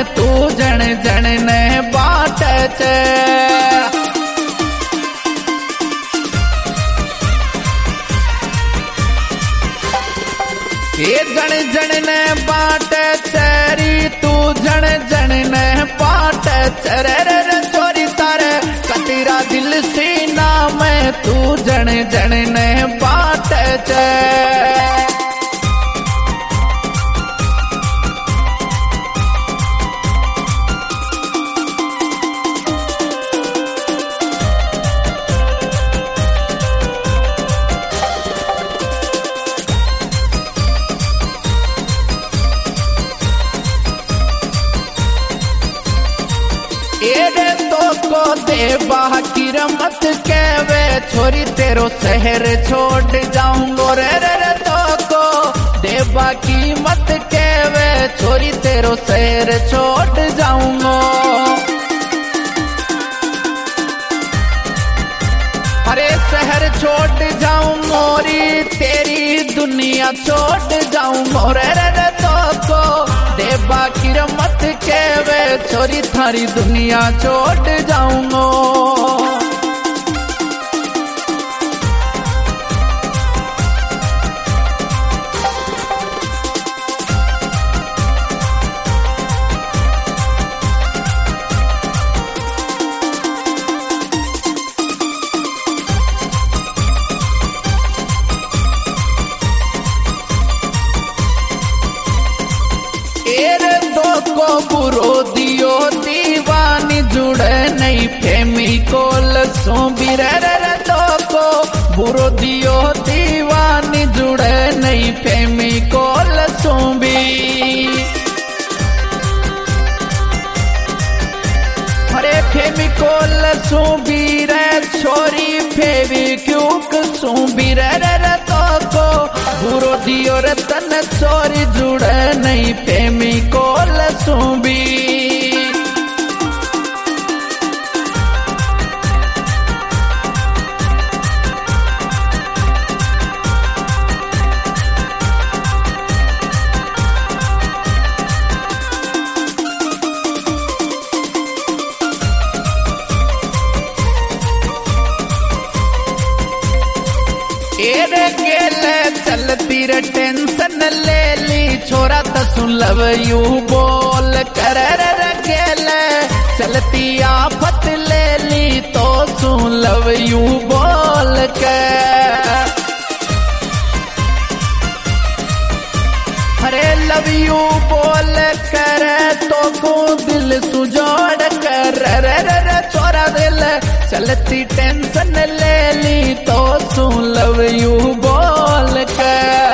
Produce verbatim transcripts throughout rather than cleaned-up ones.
तू जन जन ने बाट छे। ये जन जन ने बाट चेरी तू जन जन ने बाट चरे रे चोरी तारे कतीरा दिल सीना में तू जन जन ने बाट चे। एरे तो को दे बाकी रमत कहवे छोरी तेरो शहर छोड़ जाऊंगो रे रे रे तो को दे बाकी मत कहवे छोरी तेरो शहर छोड़ जाऊंगो। अरे शहर छोड़ जाऊंगो री तेरी दुनिया छोड़ जाऊंगो रे रे रे तो को दे बाकी मत कहवे छोरी थारी दुनिया छोड़ जाऊंगो। एरे दो को बुरो दियो दीवानी जुड़े नहीं फेमी कोल सोबी रे रे दो को बुरो दियो दीवानी जुड़े नहीं फेमी कोल सोबी। अरे फेमी कोल सोबी रे छोरी फेवी क्यों सोबी रे रे तो को बुरो दियो रे तन छोरी जुड़े नहीं फेमी कोल सोबी। एरे गेले चलती रे टेंशन ले ली छोरा तो सुन लव यू बोल कर रे गेले चलती आफत ले ली तो सुन लव यू बोल के। अरे लव यू बोल कर तो को दिल सुजोड़ कर रे रे छोरा दिल चलती टेंशन ले ली तो सुन लव यू बोल के।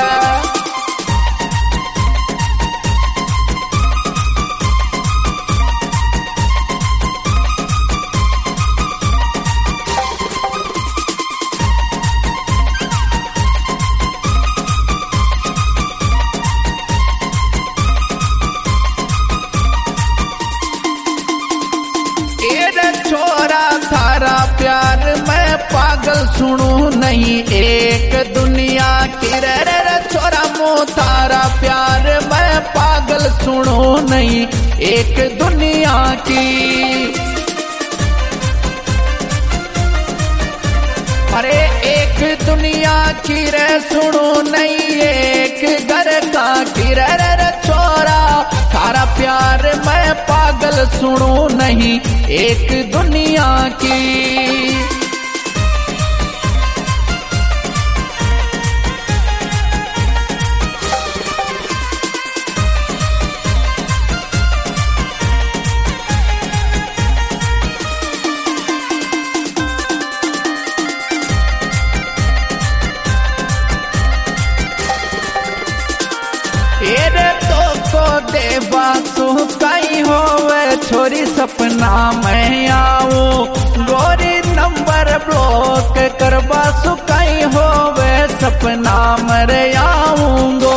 छोरा थारा प्यार मैं पागल सुनू नहीं एक दुनिया की रे रे छोरा मो थारा प्यार मैं पागल सुनू नहीं एक दुनिया की। अरे एक दुनिया की रे सुनू नहीं एक घर का की रे रे छोरा थारा प्यार मैं पागल सुनू नहीं एक दुनिया की। एरे तो को देवा तू कहीं होवे छोरी सपना में आऊं गोरी नंबर ब्लॉक करवा सु कहीं होवे सपना मरे आऊंगो।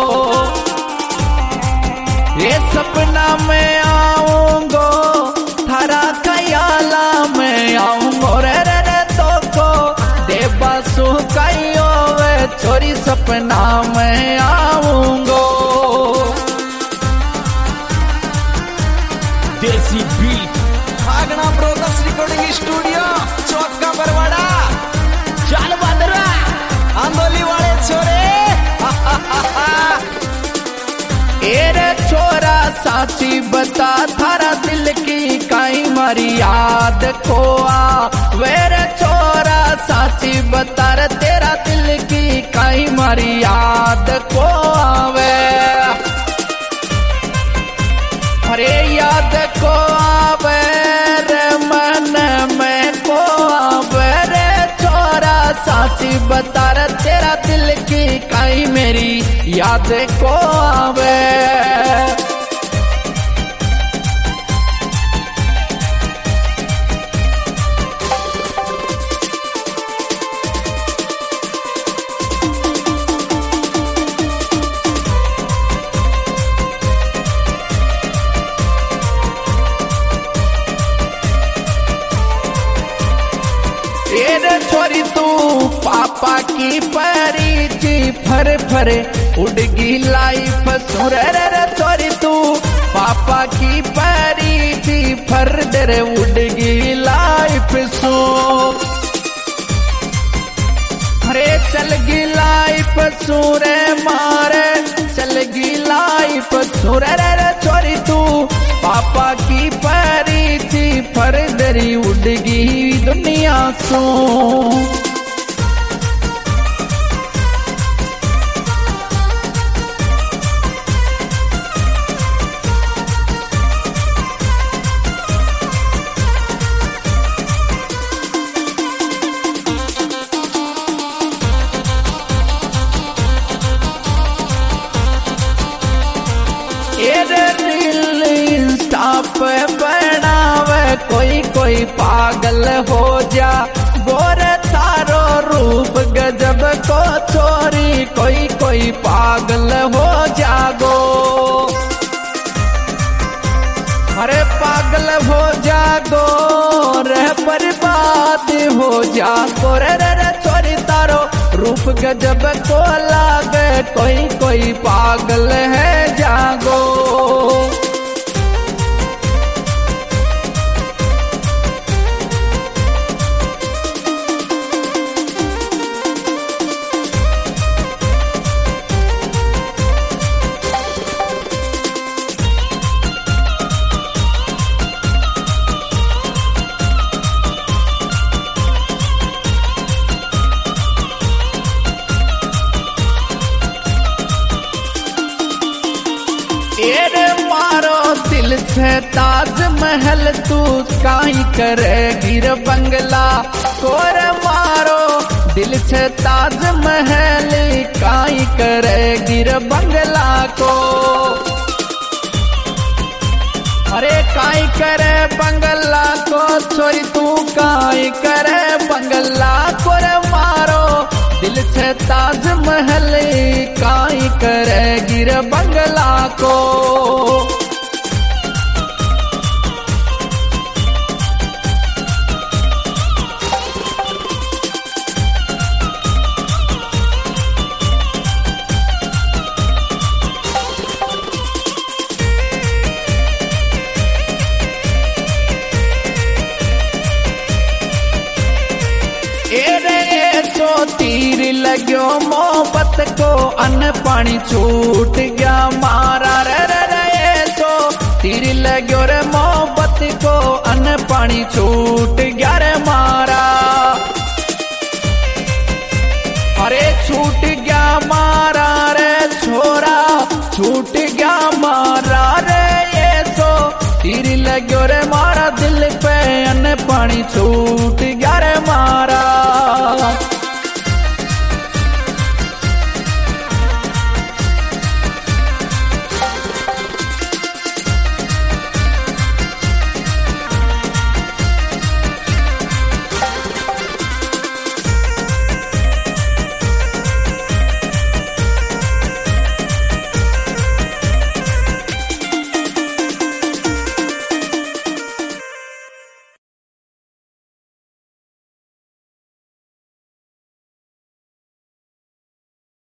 ये सपना में आऊंगो थारा ख्याला में आऊंगो रे रे तो को देवा सु कहीं होवे छोरी सपना में आऊंगो। बता थारा दिल की काई मारी याद को आ वेरे छोरा साची बता रे तेरा दिल की काई मारी याद को आवे अरे याद को आवे रे मन में को आवे रे छोरा साची बता रे तेरा दिल की काई मेरी याद को आवे तेरे छोरी तू पापा की परी थी फर फरे उड़गी लाइफ सुरे रे छोरी तू पापा की परी थी फर दरे उड़गी लाइफ सो अरे चलगी लाइफ सुरे मारे चलगी लाइफ सुरे रे छोरी तू पापा की परी थी फर दरी उड़गी दुनिया सो रील इंस्टा पे बनावे कोई कोई पागल हो जा गोरे तारो रूप गजब को छोरी कोई कोई पागल हो जागो अरे पागल हो जागो रे बर्बाद हो जागो रे रे छोरी तारो रूप गजब को लागे कोई कोई पागल है जागो तेरे मारो दिल से ताजमहल तू काई करे गिर बंगला कोर मारो दिल से ताजमहल काई करे गिर बंगला को अरे काई करे बंगला को छोरी तू काई करे बंगला कोर मारो दिल से ताजमहल काई करे गिर बंगला को तीर लग्यो मोहब्बत को अन्न पानी छूट गया मारा रे रे रे तो तीर लग्यो रे मोहब्बत को अन्न पानी छूट गया रे मारा अरे छूट गया मारा रे छोरा छूट गया मारा रे ये तो तीर लग्यो रे मारा दिल पे अन्न पानी छूट गया रे